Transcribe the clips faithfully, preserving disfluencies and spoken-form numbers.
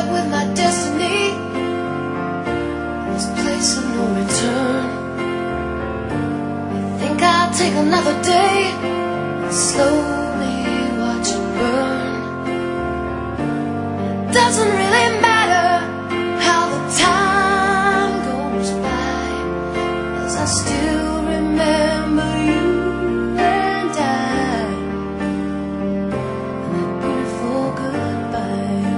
collide with my destiny, this place of no return. I think I'll take another day and slowly watch it burn. It doesn't really matter how the time goes by, 'cause I still remember you and I, and that beautiful goodbye.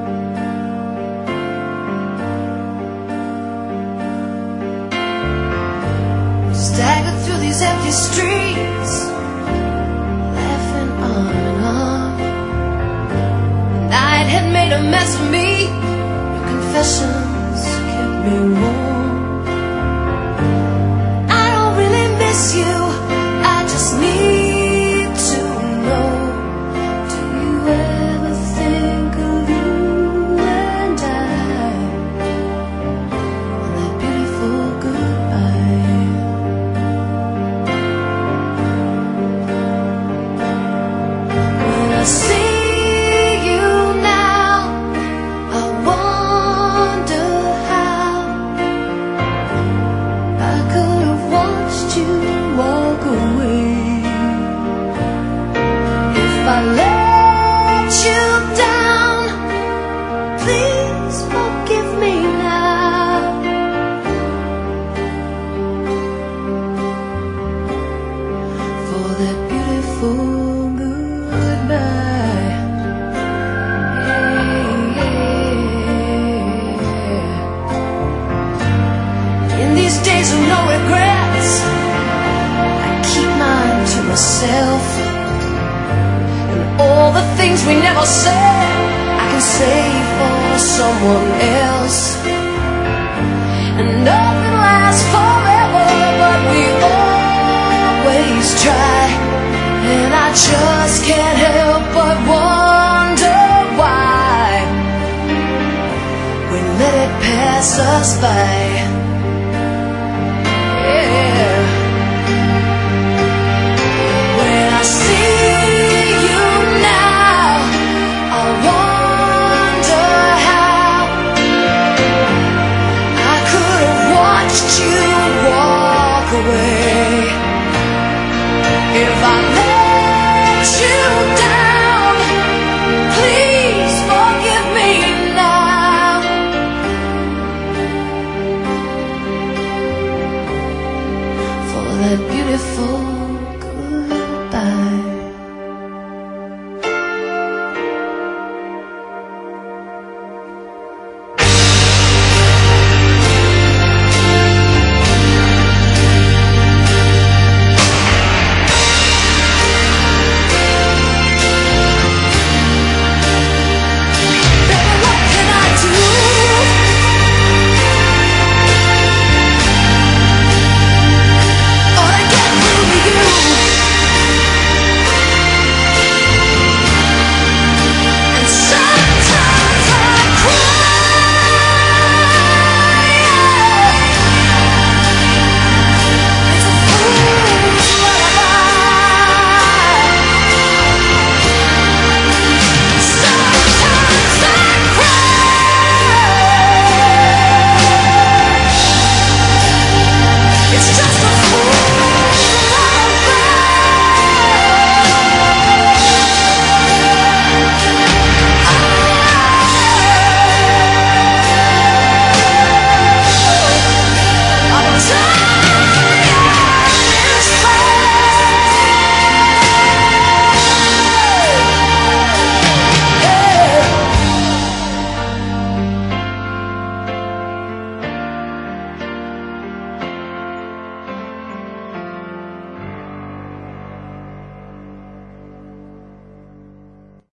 Staggered through these empty streets, laughing arm in arm. The night had made a mess of me, your confessions kept me warm. I don't really miss you, I just need to know, do you ever think of you and I, on that beautiful goodbye? When I see you now, I wonder how I could have watched you walk away. If I let you down, please forgive me now. For that beautiful goodbye. Yeah. In these days of no regrets, I keep mine to myself, and all the things we never said, I can say for someone else. And nothing lasts forever, but we always try, and I just can't help but wonder why we let it pass us by.